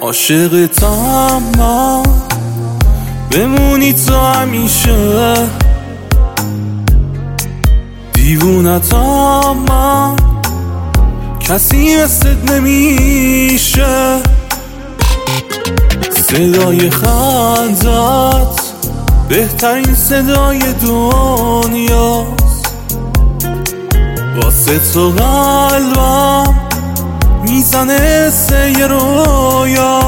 عاشقتم من، بمونی تو همیشه. دیوونتم من، کسی مثلت نمیشه. صدای خندت بهترین صدای دنیاست. واسه تو قلبم میزنه سه رویا.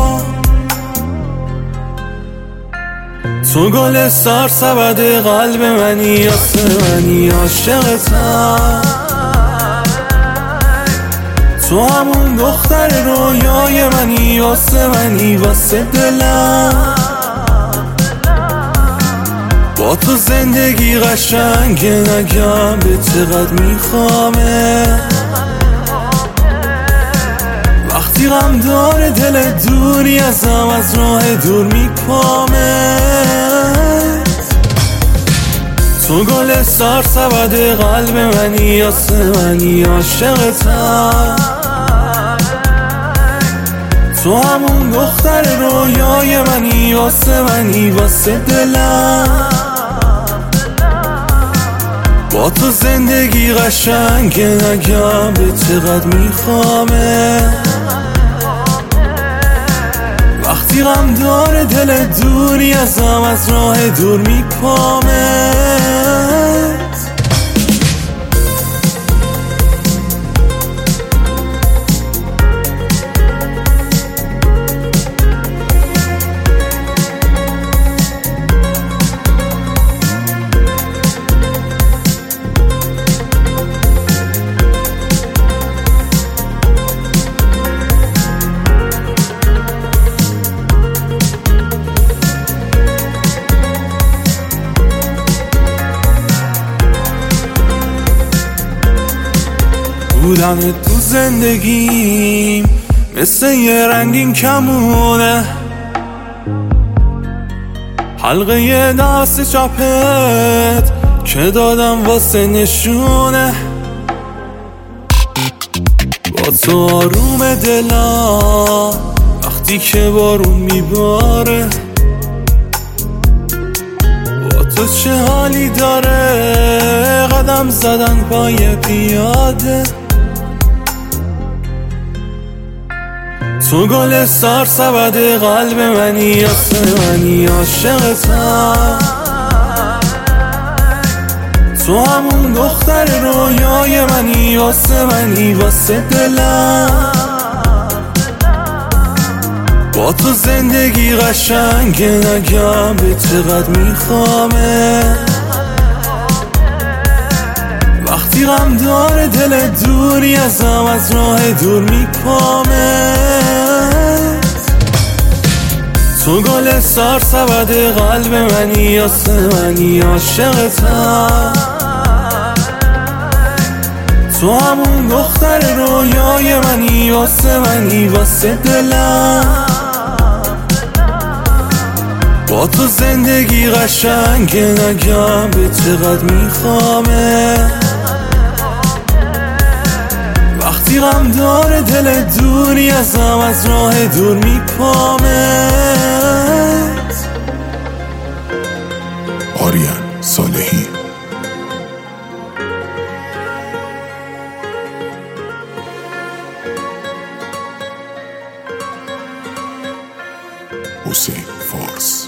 تو گل سرسبد قلب منی، یاسه منی عاشقتم. تو همون دختر رویای منی، واسه منی واسه دلم. با تو زندگی قشنگه، نگم به چقدر میخوامه. وقتی غم داره دل دوری ازم، از راه دور میپامه. تو گل سرسبد قلب منی، یاسه منی عاشقتم. تو همون دختر رویای منی، واسه منی واسه دلم. با تو زندگی قشنگه، نگم به چقدر میخوامه. وقتی غم داره دل دوری ازم، از راه دور میپامه. بودنت تو زندگیم مثل یه رنگین کمونه. حلقه دست چپت که دادم واسه نشونه. با تو آروم دلم وقتی که بارون میباره. با تو چه حالی داره قدم زدن پای پیاده. تو گل سرسبد قلب منی، یاسه منی عاشقتم. تو همون دختر رویای منی، واسه منی واسه دلم. با تو زندگی قشنگه، نگم به چقدر میخوامه. وقتی غم داره دل دوری ازم، از راه دور میپامه. تو گل سرسبد قلب منی، یاسه منی عاشقتم. تو همون دختر رویای منی، واسه منی واسه دلم. با تو زندگی قشنگه، نگم به چقدر میخوامه. وقتی غم داره دل دوری ازم، از راه دور میپامه. آریان صالحی. حسین فارس.